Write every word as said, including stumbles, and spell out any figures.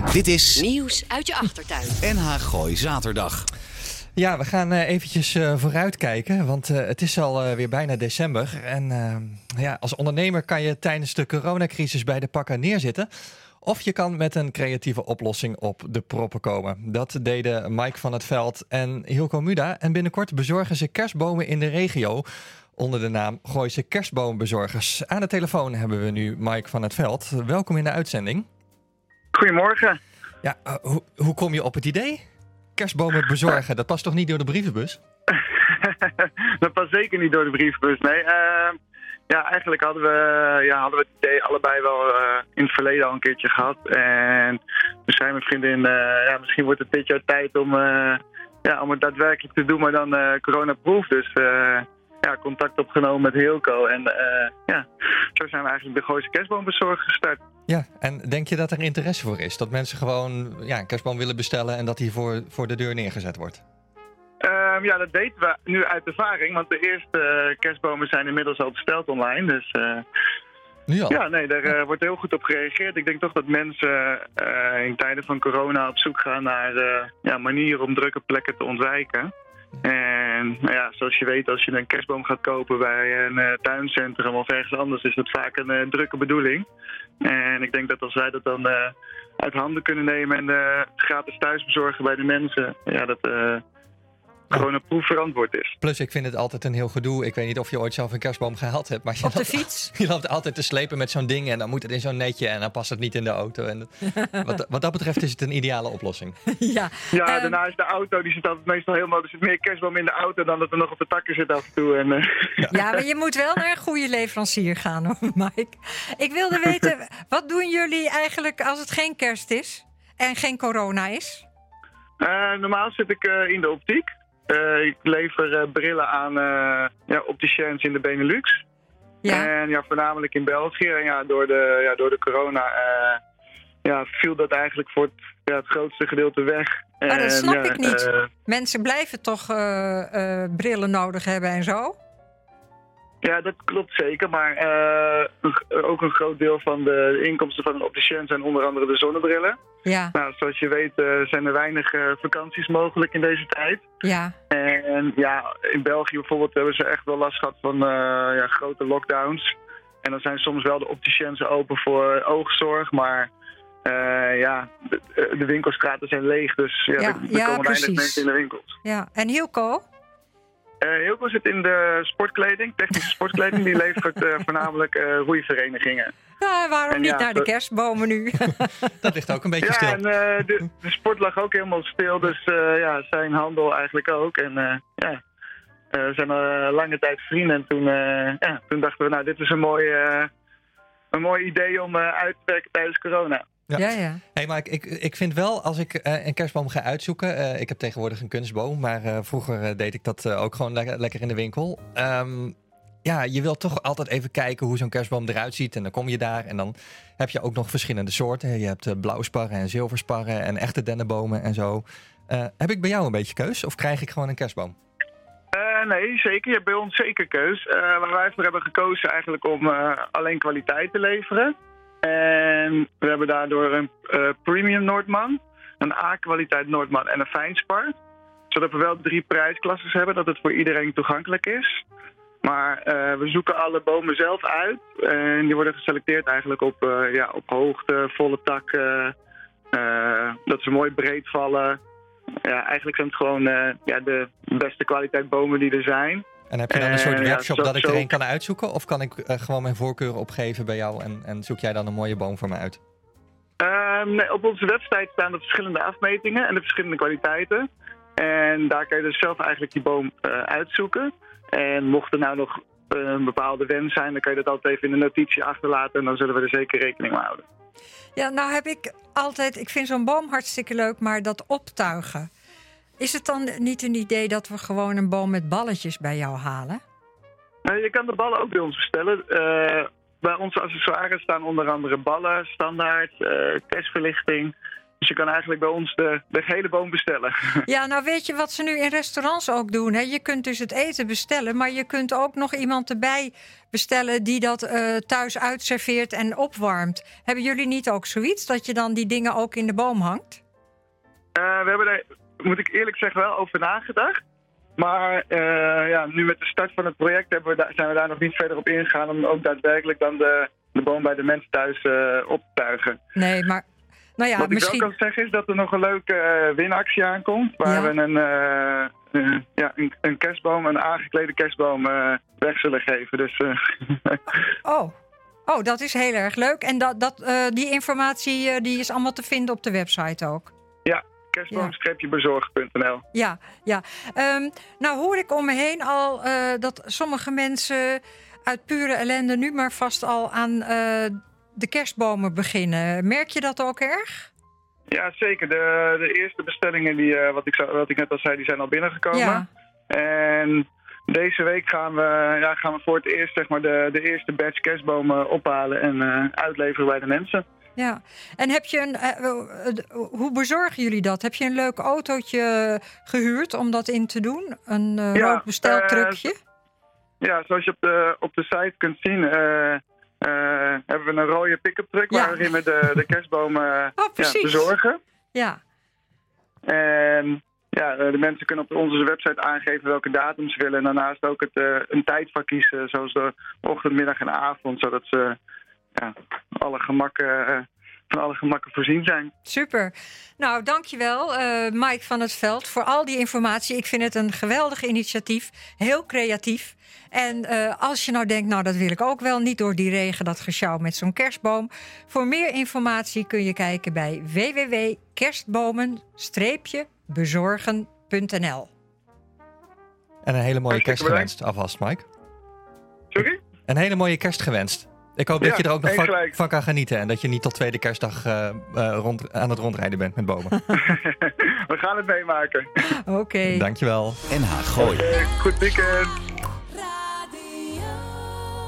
Dit is Nieuws uit je achtertuin. N H Gooi Zaterdag. Ja, we gaan uh, eventjes uh, vooruitkijken, want uh, het is al uh, weer bijna december. En uh, ja, als ondernemer kan je tijdens de coronacrisis bij de pakken neerzitten. Of je kan met een creatieve oplossing op de proppen komen. Dat deden Mike van het Veld en Hilco Muda. En binnenkort bezorgen ze kerstbomen in de regio onder de naam Gooise Kerstboombezorgers. Aan de telefoon hebben we nu Mike van het Veld. Welkom in de uitzending. Goedemorgen. Ja, uh, hoe, hoe kom je op het idee? Kerstbomen bezorgen, dat past toch niet door de brievenbus? Dat past zeker niet door de brievenbus, nee. Uh, ja, eigenlijk hadden we, ja, hadden we het idee allebei wel uh, in het verleden al een keertje gehad. En we zijn mijn vriendin, uh, ja, misschien wordt het dit jaar tijd om, uh, ja, om het daadwerkelijk te doen, maar dan uh, corona-proof. Dus uh, ja, contact opgenomen met Hilco. En uh, ja, zo zijn we eigenlijk de Gooise Kerstboombezorger gestart. Ja, en denk je dat er interesse voor is? Dat mensen gewoon ja, een kerstboom willen bestellen en dat die voor, voor de deur neergezet wordt? Um, ja, dat weten we nu uit ervaring, want de eerste uh, kerstbomen zijn inmiddels al besteld online. Dus uh, nu al? Ja, nee, daar uh, wordt heel goed op gereageerd. Ik denk toch dat mensen uh, in tijden van corona op zoek gaan naar uh, ja, manieren om drukke plekken te ontwijken. En nou ja, zoals je weet, als je een kerstboom gaat kopen bij een uh, tuincentrum of ergens anders, is dat vaak een uh, drukke bedoeling. En ik denk dat als wij dat dan uh, uit handen kunnen nemen en uh, gratis thuis bezorgen bij de mensen, ja, dat uh, coronaproof verantwoord is. Plus, ik vind het altijd een heel gedoe. Ik weet niet of je ooit zelf een kerstboom gehaald hebt. Maar je Op de loopt, fiets? Je loopt altijd te slepen met zo'n ding en dan moet het in zo'n netje en dan past het niet in de auto. En wat, wat dat betreft is het een ideale oplossing. Ja, ja um, daarna is de auto, die zit altijd meestal helemaal, er zit meer kerstboom in de auto dan dat er nog op de takken zit af en toe. En, uh, ja. ja, maar je moet wel naar een goede leverancier gaan, hoor, Mike. Ik wilde weten, wat doen jullie eigenlijk als het geen kerst is en geen corona is? Uh, normaal zit ik uh, in de optiek. Uh, ik lever uh, brillen aan uh, ja, opticiens in de Benelux. Ja. En ja, voornamelijk in België. En ja, door de, ja, door de corona uh, ja, viel dat eigenlijk voor het, ja, het grootste gedeelte weg. Maar dat en, snap ja, ik niet. Uh, Mensen blijven toch uh, uh, brillen nodig hebben en zo? Ja, dat klopt zeker. Maar uh, ook een groot deel van de inkomsten van een opticien zijn onder andere de zonnebrillen. Ja. Nou, zoals je weet uh, zijn er weinig uh, vakanties mogelijk in deze tijd. Ja. En ja, in België bijvoorbeeld hebben ze echt wel last gehad van uh, ja, grote lockdowns. En dan zijn soms wel de opticiens open voor oogzorg, maar uh, ja, de, de winkelstraten zijn leeg. Dus ja, Ja, er, er ja, komen precies. weinig mensen in de winkels. Ja. En Hilco? Uh, Hilco zit in de sportkleding, technische sportkleding. Die levert uh, voornamelijk uh, roeiverenigingen. Nou, waarom En niet ja, naar de dat- kerstbomen nu? Dat ligt ook een beetje Ja, stil. en uh, de, de sport lag ook helemaal stil, dus uh, ja, zijn handel eigenlijk ook. En uh, ja, uh, we zijn al uh, lange tijd vrienden en toen, uh, ja, toen dachten we, nou, dit is een mooi, uh, een mooi idee om uh, uit te werken tijdens corona. Ja. Ja, ja. Hey, maar ik, ik, ik vind wel, als ik uh, een kerstboom ga uitzoeken... Uh, ik heb tegenwoordig een kunstboom, maar uh, vroeger uh, deed ik dat uh, ook gewoon le- lekker in de winkel. Um, ja, je wilt toch altijd even kijken hoe zo'n kerstboom eruit ziet. En dan kom je daar en dan heb je ook nog verschillende soorten. Je hebt uh, blauwsparren en zilversparren en echte dennenbomen en zo. Uh, heb ik bij jou een beetje keus of krijg ik gewoon een kerstboom? Uh, nee, zeker. Je hebt bij ons zeker keus. Uh, waar wij voor hebben gekozen eigenlijk om uh, alleen kwaliteit te leveren. En we hebben daardoor een uh, premium Noordman, een A-kwaliteit Noordman en een fijnspar. Zodat we wel drie prijsklasses hebben, dat het voor iedereen toegankelijk is. Maar uh, we zoeken alle bomen zelf uit. En die worden geselecteerd eigenlijk op, uh, ja, op hoogte, volle takken. Uh, dat ze mooi breed vallen. Ja, eigenlijk zijn het gewoon uh, ja, de beste kwaliteit bomen die er zijn. En heb je dan een soort Uh, ja, workshop zo- dat ik zo- er een kan uitzoeken? Of kan ik uh, gewoon mijn voorkeuren opgeven bij jou en, en zoek jij dan een mooie boom voor me uit? Uh, nee, op onze website staan de verschillende afmetingen en de verschillende kwaliteiten. En daar kan je dus zelf eigenlijk die boom uh, uitzoeken. En mocht er nou nog uh, een bepaalde wens zijn, dan kan je dat altijd even in de notitie achterlaten. En dan zullen we er zeker rekening mee houden. Ja, nou heb ik altijd... Ik vind zo'n boom hartstikke leuk, maar dat optuigen... Is het dan niet een idee dat we gewoon een boom met balletjes bij jou halen? Uh, je kan de ballen ook bij ons bestellen. Uh, bij onze accessoires staan onder andere ballen, standaard, uh, kerstverlichting. Dus je kan eigenlijk bij ons de, de hele boom bestellen. Ja, nou weet je wat ze nu in restaurants ook doen? Hè? Je kunt dus het eten bestellen, maar je kunt ook nog iemand erbij bestellen die dat uh, thuis uitserveert en opwarmt. Hebben jullie niet ook zoiets, dat je dan die dingen ook in de boom hangt? Uh, we hebben er, moet ik eerlijk zeggen, wel over nagedacht. Maar uh, ja, nu met de start van het project hebben we da- zijn we daar nog niet verder op ingegaan om ook daadwerkelijk dan de, de boom bij de mensen thuis uh, op te tuigen. Nee, maar nou ja, Wat misschien... ik wel kan zeggen is dat er nog een leuke uh, winactie aankomt. Waar Ja. we een, uh, uh, ja, een, een kerstboom, een aangeklede kerstboom uh, weg zullen geven. Dus, uh, Oh. oh, dat is heel erg leuk. En dat, dat, uh, die informatie uh, die is allemaal te vinden op de website ook. ja, kerstboom bezorg punt n l. Ja, ja. Um, nou hoor ik om me heen al uh, dat sommige mensen uit pure ellende nu maar vast al aan uh, de kerstbomen beginnen. Merk je dat ook erg? Ja, zeker. De, de eerste bestellingen, die, uh, wat, ik, wat ik net al zei, die zijn al binnengekomen. Ja. En deze week gaan we, ja, gaan we voor het eerst zeg maar, de, de eerste batch kerstbomen ophalen en uh, uitleveren bij de mensen. Ja, en heb je een, uh, uh, hoe bezorgen jullie dat? Heb je een leuk autootje gehuurd om dat in te doen? Een uh, Ja, rood besteltruckje? Uh, ja, zoals je op de, op de site kunt zien, uh, uh, hebben we een rode pick-up truck Ja. waarin we de, de kerstbomen Oh, ja, precies. bezorgen. Ja, En ja, de mensen kunnen op onze website aangeven welke datum ze willen. En daarnaast ook het, uh, een tijdvak kiezen, zoals de ochtend, middag en avond. Zodat ze ja, alle gemakken, uh, van alle gemakken voorzien zijn. super. Nou, dankjewel uh, Mike van het Veld voor al die informatie. Ik vind het een geweldig initiatief, heel creatief. En uh, als je nou denkt, nou dat wil ik ook wel, niet door die regen, dat gesjouw met zo'n kerstboom. Voor meer informatie kun je kijken bij w w w punt kerstbomen bezorgen punt n l. En een hele mooie Hartstikke kerst gewenst, alvast, Mike. Sorry? Een hele mooie kerst gewenst. Ik hoop Ja, dat je er ook nog één van, gelijk. van kan genieten. En dat je niet tot tweede kerstdag uh, uh, rond, aan het rondrijden bent met bomen. We gaan het meemaken. Oké. Dankjewel. N H Gooi. Uh, goed weekend.